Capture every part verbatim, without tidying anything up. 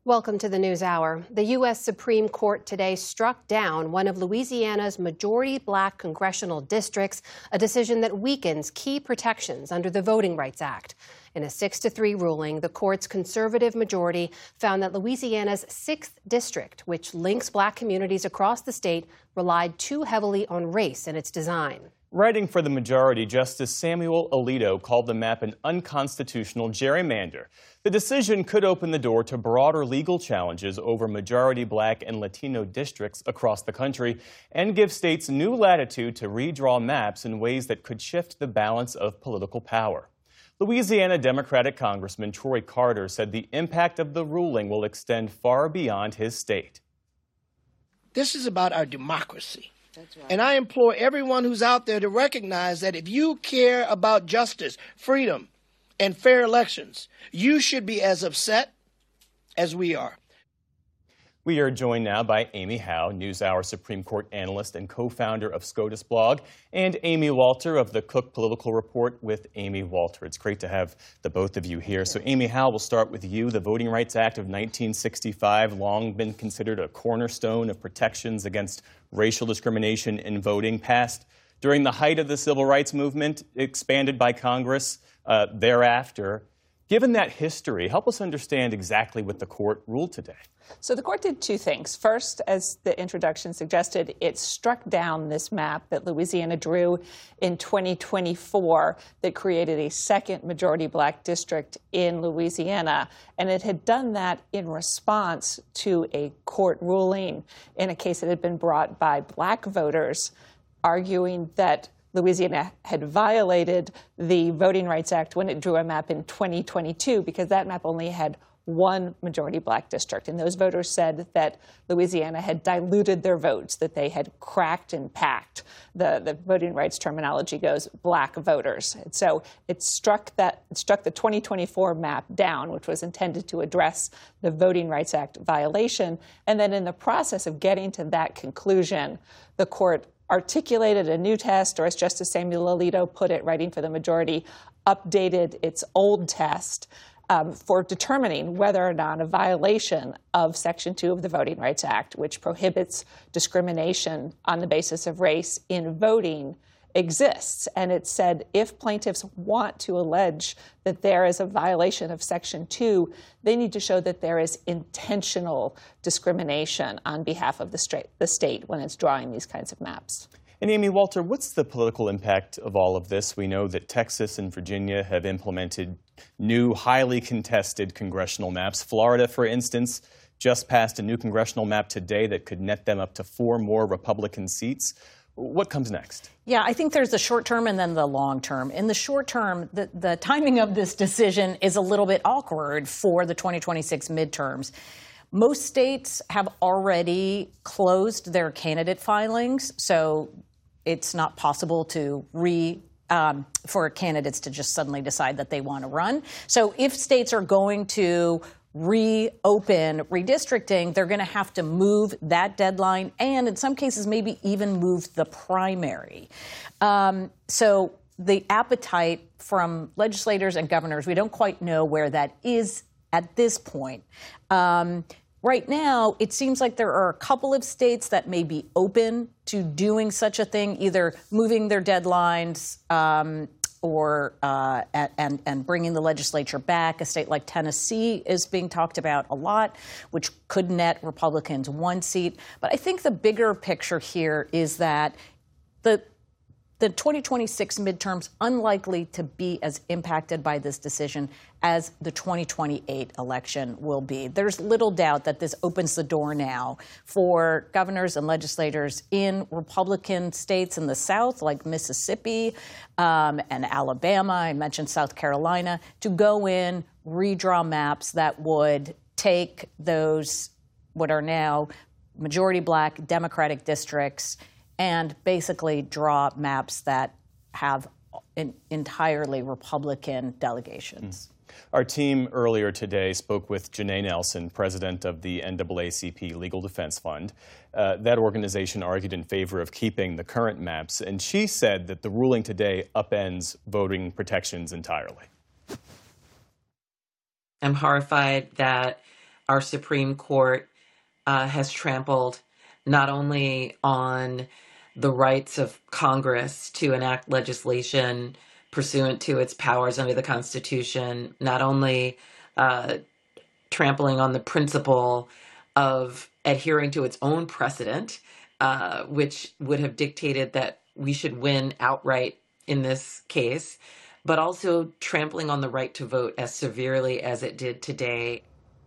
Welcome to the News Hour. The U S Supreme Court today struck down one of Louisiana's majority black congressional districts, a decision that weakens key protections under the Voting Rights Act. In a six to three ruling, the court's conservative majority found that Louisiana's sixth district, which links black communities across the state, relied too heavily on race in its design. Writing for the majority, Justice Samuel Alito called the map an unconstitutional gerrymander. The decision could open the door to broader legal challenges over majority black and Latino districts across the country and give states new latitude to redraw maps in ways that could shift the balance of political power. Louisiana Democratic Congressman Troy Carter said the impact of the ruling will extend far beyond his state. This is about our democracy. That's right. And I implore everyone who's out there to recognize that if you care about justice, freedom, and fair elections, you should be as upset as we are. We are joined now by Amy Howe, NewsHour Supreme Court analyst and co-founder of SCOTUS Blog, and Amy Walter of the Cook Political Report with Amy Walter. It's great to have the both of you here. So, Amy Howe, we'll start with you. The Voting Rights Act of nineteen sixty-five, long been considered a cornerstone of protections against racial discrimination in voting, passed during the height of the Civil Rights Movement, expanded by Congress uh, thereafter. Given that history, help us understand exactly what the court ruled today. So the court did two things. First, as the introduction suggested, it struck down this map that Louisiana drew in twenty twenty-four that created a second majority black district in Louisiana. And it had done that in response to a court ruling in a case that had been brought by black voters, arguing that Louisiana had violated the Voting Rights Act when it drew a map in twenty twenty-two because that map only had one majority black district. And those voters said that Louisiana had diluted their votes, that they had cracked and packed. The, the voting rights terminology goes black voters. And so it struck that it struck the twenty twenty-four map down, which was intended to address the Voting Rights Act violation. And then in the process of getting to that conclusion, the court articulated a new test, or as Justice Samuel Alito put it, writing for the majority, updated its old test um, for determining whether or not a violation of Section two of the Voting Rights Act, which prohibits discrimination on the basis of race in voting, exists. And it said if plaintiffs want to allege that there is a violation of Section two, they need to show that there is intentional discrimination on behalf of the, stra- the state when it's drawing these kinds of maps. And Amy Walter, what's the political impact of all of this? We know that Texas and Virginia have implemented new, highly contested congressional maps. Florida, for instance, just passed a new congressional map today that could net them up to four more Republican seats. What comes next? Yeah, I think there's the short term and then the long term. In the short term, the, the timing of this decision is a little bit awkward for the twenty twenty-six midterms. Most states have already closed their candidate filings, so it's not possible to re um, for candidates to just suddenly decide that they want to run. So if states are going to reopen redistricting, they're going to have to move that deadline and in some cases maybe even move the primary. Um, so the appetite from legislators and governors, we don't quite know where that is at this point. Um, right now, it seems like there are a couple of states that may be open to doing such a thing, either moving their deadlines um, or uh, and, and bringing the legislature back. A state like Tennessee is being talked about a lot, which could net Republicans one seat. But I think the bigger picture here is that the the twenty twenty-six midterms unlikely to be as impacted by this decision as the twenty twenty-eight election will be. There's little doubt that this opens the door now for governors and legislators in Republican states in the South, like Mississippi um, and Alabama, I mentioned South Carolina, to go in, redraw maps that would take those, what are now majority black Democratic districts, and basically draw maps that have in, entirely Republican delegations. Mm. Our team earlier today spoke with Janae Nelson, president of the N double A C P Legal Defense Fund. Uh, that organization argued in favor of keeping the current maps, and she said that the ruling today upends voting protections entirely. I'm horrified that our Supreme Court uh, has trampled not only on the rights of Congress to enact legislation pursuant to its powers under the Constitution, not only uh, trampling on the principle of adhering to its own precedent, uh, which would have dictated that we should win outright in this case, but also trampling on the right to vote as severely as it did today.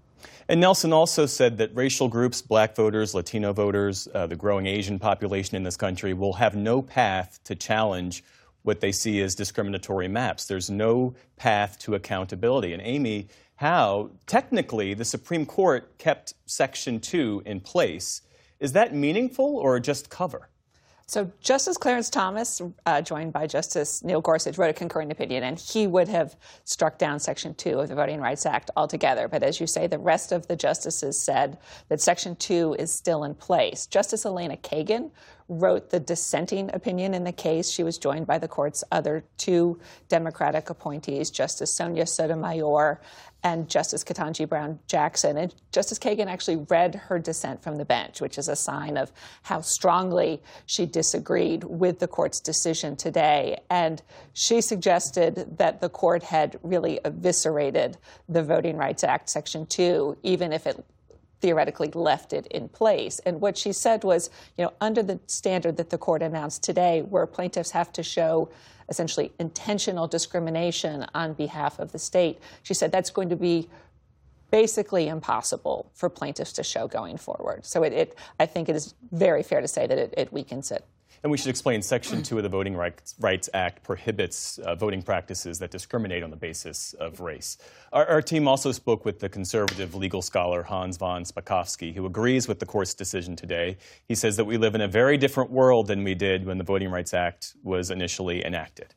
And Nelson also said that racial groups, black voters, Latino voters, uh, the growing Asian population in this country will have no path to challenge what they see as discriminatory maps. There's no path to accountability. And Amy Howe, technically, the Supreme Court kept Section two in place. Is that meaningful or just cover? So Justice Clarence Thomas, uh, joined by Justice Neil Gorsuch, wrote a concurring opinion, and he would have struck down Section two of the Voting Rights Act altogether. But as you say, the rest of the justices said that Section two is still in place. Justice Elena Kagan wrote the dissenting opinion in the case. She was joined by the court's other two Democratic appointees, Justice Sonia Sotomayor and Justice Ketanji Brown Jackson. And Justice Kagan actually read her dissent from the bench, which is a sign of how strongly she disagreed with the court's decision today. And she suggested that the court had really eviscerated the Voting Rights Act, Section two, even if it theoretically left it in place. And what she said was, you know, under the standard that the court announced today, where plaintiffs have to show essentially intentional discrimination on behalf of the state, she said that's going to be basically impossible for plaintiffs to show going forward. So it, it I think it is very fair to say that it, it weakens it. And we should explain Section two of the Voting Rights Act prohibits uh, voting practices that discriminate on the basis of race. Our, our team also spoke with the conservative legal scholar Hans von Spakovsky, who agrees with the court's decision today. He says that we live in a very different world than we did when the Voting Rights Act was initially enacted.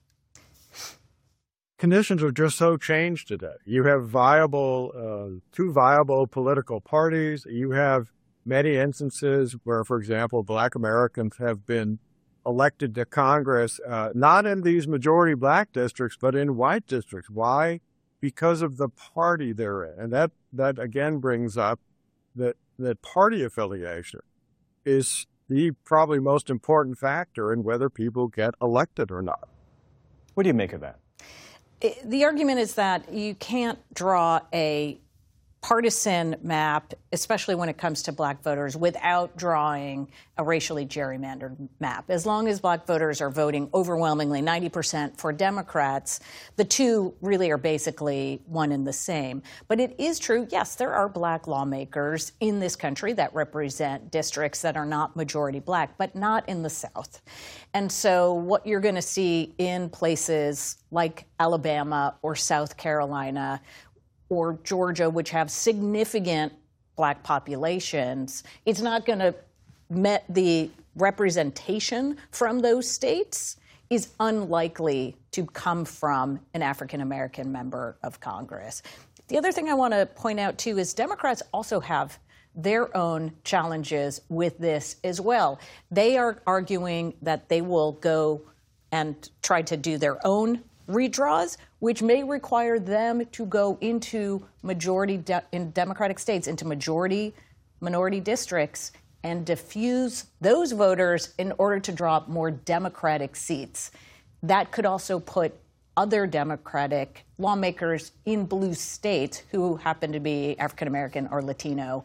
Conditions are just so changed today. You have viable, uh, two viable political parties. You have many instances where, for example, black Americans have been elected to Congress, uh, not in these majority black districts, but in white districts. Why? Because of the party they're in. And that, that again brings up that, that party affiliation is the probably most important factor in whether people get elected or not. What do you make of that? The argument is that you can't draw a partisan map, especially when it comes to black voters, without drawing a racially gerrymandered map. As long as black voters are voting overwhelmingly ninety percent for Democrats, the two really are basically one and the same. But it is true, yes, there are black lawmakers in this country that represent districts that are not majority black, but not in the South. And so what you're going to see in places like Alabama or South Carolina or Georgia, which have significant black populations, it's not going to met the representation from those states is unlikely to come from an African-American member of Congress. The other thing I want to point out, too, is Democrats also have their own challenges with this as well. They are arguing that they will go and try to do their own redraws, which may require them to go into majority de- in Democratic states, into majority minority districts and diffuse those voters in order to draw more Democratic seats. That could also put other Democratic lawmakers in blue states who happen to be African American or Latino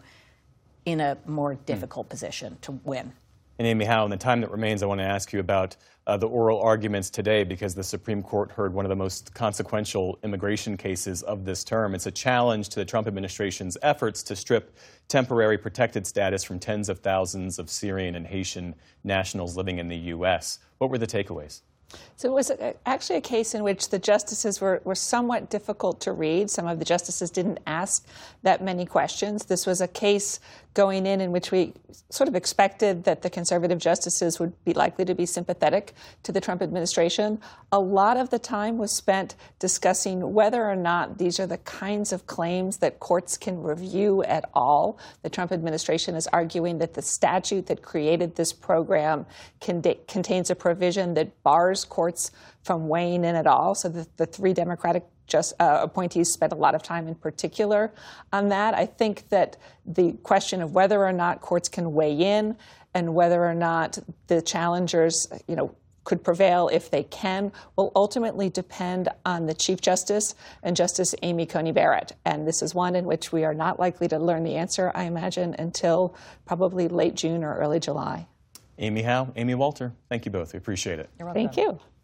in a more difficult mm. position to win. And Amy Howe, in the time that remains, I want to ask you about uh, the oral arguments today, because the Supreme Court heard one of the most consequential immigration cases of this term. It's a challenge to the Trump administration's efforts to strip temporary protected status from tens of thousands of Syrian and Haitian nationals living in the U S. What were the takeaways? So it was actually a case in which the justices were, were somewhat difficult to read. Some of the justices didn't ask that many questions. This was a case going in in which we sort of expected that the conservative justices would be likely to be sympathetic to the Trump administration. A lot of the time was spent discussing whether or not these are the kinds of claims that courts can review at all. The Trump administration is arguing that the statute that created this program con- contains a provision that bars courts from weighing in at all. So the, the three Democratic just uh, appointees spent a lot of time in particular on that. I think that the question of whether or not courts can weigh in and whether or not the challengers, you know, could prevail if they can will ultimately depend on the Chief Justice and Justice Amy Coney Barrett. And this is one in which we are not likely to learn the answer, I imagine, until probably late June or early July. Amy Howe, Amy Walter, thank you both. We appreciate it. You're welcome. Thank you.